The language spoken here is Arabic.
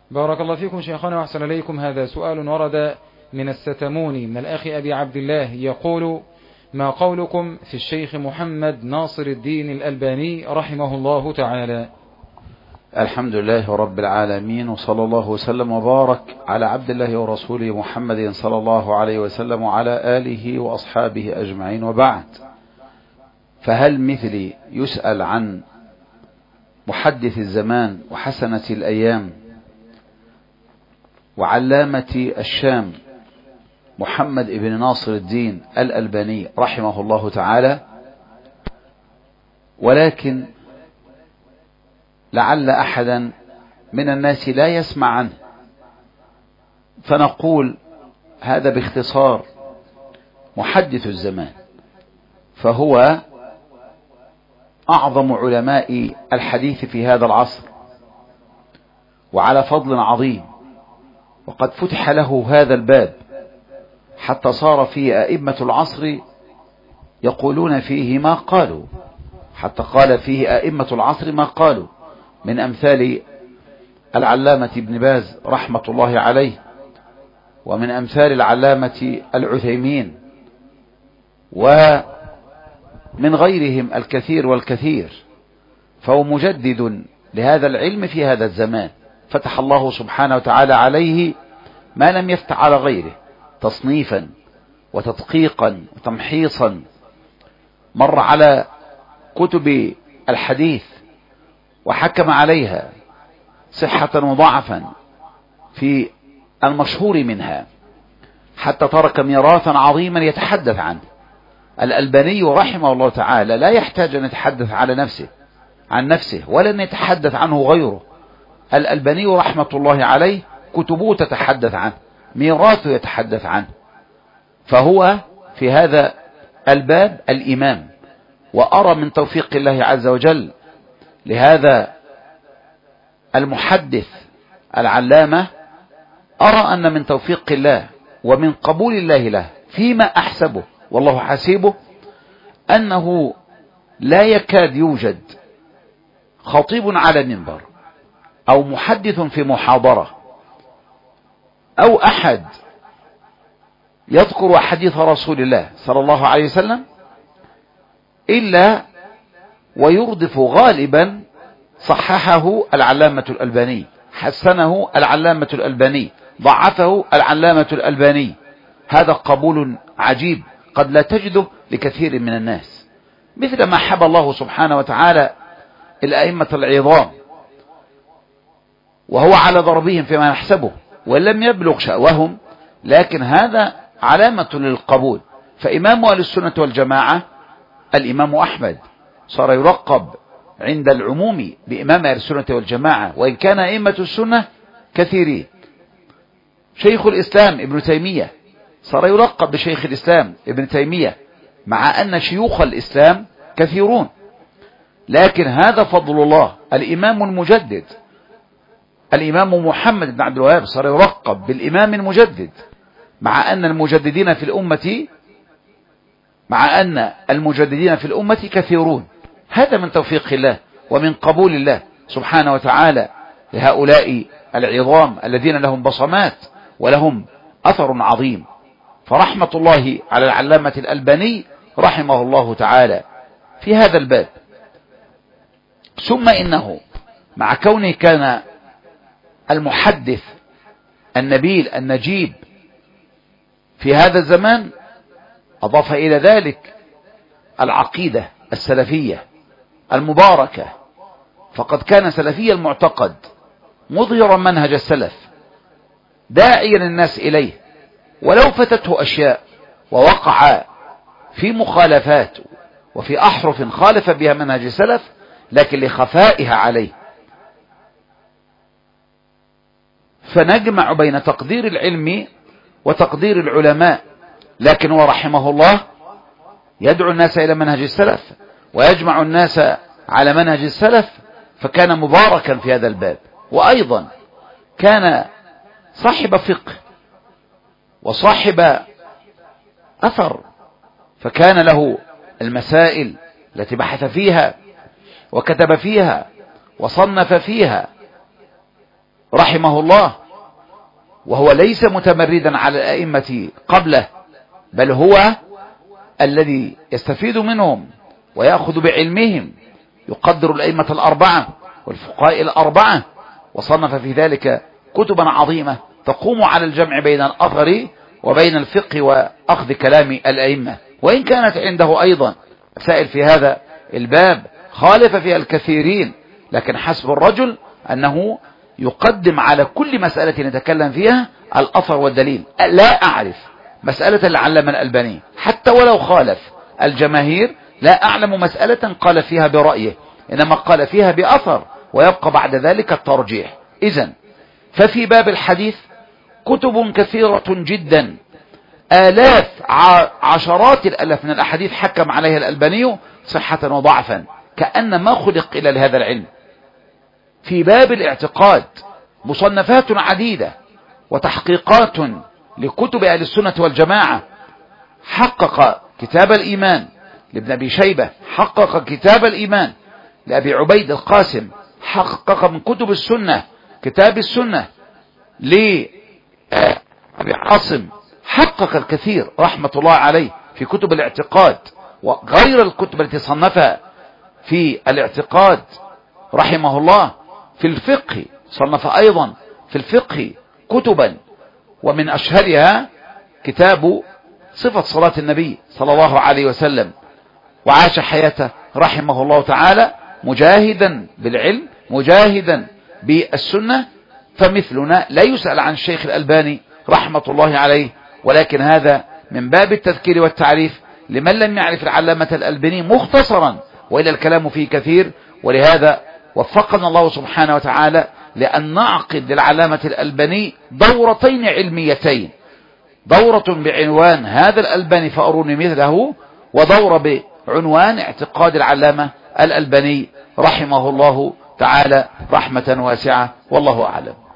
بارك الله فيكم شيخنا وأحسن إليكم. هذا سؤال ورد من الستموني من الأخ أبي عبد الله يقول: ما قولكم في الشيخ محمد ناصر الدين الألباني رحمه الله تعالى؟ الحمد لله رب العالمين، وصلى الله وسلم وبارك على عبد الله ورسوله محمد صلى الله عليه وسلم وعلى آله وأصحابه أجمعين، وبعد. فهل مثلي يسأل عن محدث الزمان وحسنة الأيام وعلامة الشام محمد بن ناصر الدين الألباني رحمه الله تعالى؟ ولكن لعل أحدا من الناس لا يسمع عنه، فنقول هذا باختصار: محدث الزمان، فهو أعظم علماء الحديث في هذا العصر وعلى فضل عظيم، وقد فتح له هذا الباب حتى صار فيه أئمة العصر يقولون فيه ما قالوا، حتى قال فيه أئمة العصر ما قالوا، من أمثال العلامة ابن باز رحمة الله عليه، ومن أمثال العلامة العثيمين، ومن غيرهم الكثير والكثير. فهو مجدد لهذا العلم في هذا الزمان، فتح الله سبحانه وتعالى عليه ما لم يفتح على غيره، تصنيفا وتدقيقا وتمحيصا. مر على كتب الحديث وحكم عليها صحة وضعفا في المشهور منها، حتى ترك ميراثا عظيما يتحدث عنه. الألباني رحمه الله تعالى لا يحتاج أن يتحدث عن نفسه ولا أن يتحدث عنه غيره. الألباني رحمة الله عليه كتبه تتحدث عنه، ميراثه يتحدث عنه، فهو في هذا الباب الإمام. وأرى من توفيق الله عز وجل لهذا المحدث العلامة، أرى أن من توفيق الله ومن قبول الله له فيما أحسبه والله حسيبه أنه لا يكاد يوجد خطيب على منبر أو محدث في محاضرة أو أحد يذكر حديث رسول الله صلى الله عليه وسلم إلا ويردف غالبا صححه العلامة الألباني، حسنه العلامة الألباني، ضعفه العلامة الألباني. هذا قبول عجيب قد لا تجده لكثير من الناس، مثل ما حب الله سبحانه وتعالى الأئمة العظام وهو على ضربهم فيما نحسبه ولم يبلغ شأوهم، لكن هذا علامة للقبول. فإمام أهل السنة والجماعة الإمام أحمد صار يلقب عند العموم بإمام أهل السنة والجماعة، وإن كان أئمة السنة كثيرين. شيخ الإسلام ابن تيمية صار يلقب بشيخ الإسلام ابن تيمية، مع أن شيوخ الإسلام كثيرون، لكن هذا فضل الله. الإمام المجدد الإمام محمد بن عبد الوهاب صار يلقب بالإمام المجدد، مع أن المجددين في الأمة كثيرون. هذا من توفيق الله ومن قبول الله سبحانه وتعالى لهؤلاء العظام الذين لهم بصمات ولهم أثر عظيم. فرحمة الله على العلامة الألباني رحمه الله تعالى في هذا الباب. ثم إنه مع كونه كان المحدث النبيل النجيب في هذا الزمان، أضاف إلى ذلك العقيدة السلفية المباركة، فقد كان سلفي المعتقد مظهرا منهج السلف، داعيا الناس إليه، ولو فتته أشياء ووقع في مخالفات وفي أحرف خالف بها منهج السلف، لكن لخفائها عليه. فنجمع بين تقدير العلم وتقدير العلماء، لكن هو رحمه الله يدعو الناس إلى منهج السلف ويجمع الناس على منهج السلف، فكان مباركا في هذا الباب. وأيضا كان صاحب فقه وصاحب أثر، فكان له المسائل التي بحث فيها وكتب فيها وصنف فيها، رحمه الله، وهو ليس متمردا على الأئمة قبله، بل هو الذي يستفيد منهم ويأخذ بعلمهم، يقدر الأئمة الأربعة والفقهاء الأربعة، وصنف في ذلك كتبا عظيمة تقوم على الجمع بين الأثر وبين الفقه وأخذ كلام الأئمة. وإن كانت عنده أيضا مسائل في هذا الباب خالف فيها الكثيرين، لكن حسب الرجل أنه يقدم على كل مسألة يتكلم فيها الأثر والدليل. لا أعرف مسألة العلامة الألباني حتى ولو خالف الجماهير، لا أعلم مسألة قال فيها برأيه، إنما قال فيها بأثر، ويبقى بعد ذلك الترجيح. إذن ففي باب الحديث كتب كثيرة جدا، آلاف عشرات الألاف من الأحاديث حكم عليها الألباني صحة وضعفا، كأن ما خلق إلى لهذا العلم. في باب الاعتقاد مصنفات عديدة وتحقيقات لكتب أهل السنة والجماعة. حقق كتاب الإيمان لابن أبي شيبة، حقق كتاب الإيمان لأبي عبيد القاسم، حقق من كتب السنة كتاب السنة لأبي عاصم، حقق الكثير رحمة الله عليه في كتب الاعتقاد وغير الكتب التي صنفها في الاعتقاد رحمه الله. في الفقه صنف أيضا في الفقه كتبا، ومن أشهرها كتاب صفة صلاة النبي صلى الله عليه وسلم. وعاش حياته رحمه الله تعالى مجاهدا بالعلم، مجاهدا بالسنة، فمثلنا لا يسأل عن الشيخ الألباني رحمة الله عليه، ولكن هذا من باب التذكير والتعريف لمن لم يعرف العلامة الألباني مختصرا، وإلى الكلام فيه كثير. ولهذا وفقنا الله سبحانه وتعالى لأن نعقد للعلامة الألباني دورتين علميتين، دورة بعنوان هذا الألباني فأروني مثله، ودورة بعنوان اعتقاد العلامة الألباني رحمه الله تعالى رحمة واسعة، والله أعلم.